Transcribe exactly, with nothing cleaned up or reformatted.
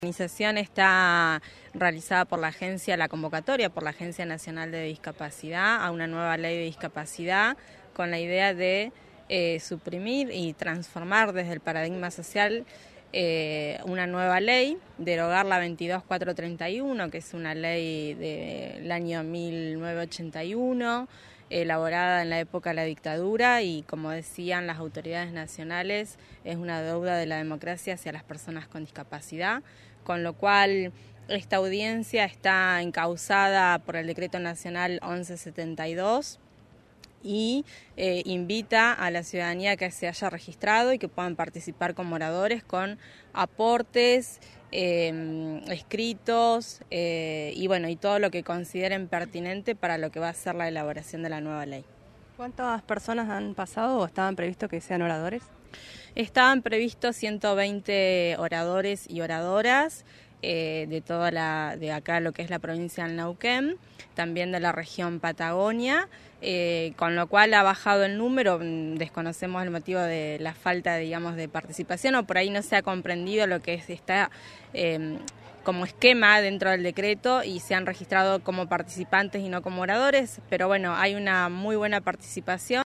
La organización está realizada por la agencia, la convocatoria por la Agencia Nacional de Discapacidad a una nueva ley de discapacidad con la idea de eh, suprimir y transformar desde el paradigma social eh, una nueva ley, derogar la veintidós mil cuatrocientos treinta y uno, que es una ley del año mil novecientos ochenta y uno, elaborada en la época de la dictadura y, como decían las autoridades nacionales, es una deuda de la democracia hacia las personas con discapacidad, con lo cual esta audiencia está encauzada por el Decreto Nacional once setenta y dos y eh, invita a la ciudadanía que se haya registrado y que puedan participar como oradores con aportes, eh, escritos eh, y bueno y todo lo que consideren pertinente para lo que va a ser la elaboración de la nueva ley. ¿Cuántas personas han pasado o estaban previstos que sean oradores? Estaban previstos ciento veinte oradores y oradoras eh, de toda la de acá lo que es la provincia del Neuquén, también de la región Patagonia, eh, con lo cual ha bajado el número. Desconocemos el motivo de la falta, digamos, de participación, o por ahí no se ha comprendido lo que es esta eh, como esquema dentro del decreto y se han registrado como participantes y no como oradores, pero bueno, hay una muy buena participación.